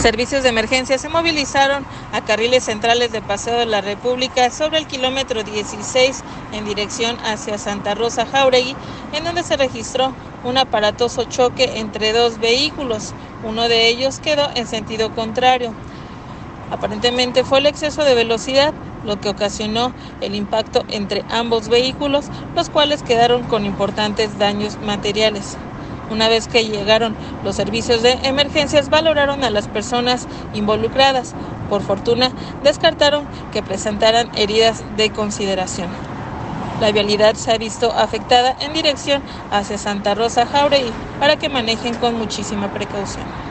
servicios de emergencia se movilizaron a carriles centrales de Paseo de la República sobre el kilómetro 16 en dirección hacia Santa Rosa Jáuregui, en donde se registró un aparatoso choque entre dos vehículos. Uno de ellos quedó en sentido contrario. Aparentemente fue el exceso de velocidad lo que ocasionó el impacto entre ambos vehículos, los cuales quedaron con importantes daños materiales. Una vez que llegaron los servicios de emergencias, valoraron a las personas involucradas. Por fortuna, descartaron que presentaran heridas de consideración. La vialidad se ha visto afectada en dirección hacia Santa Rosa Jáuregui para que manejen con muchísima precaución.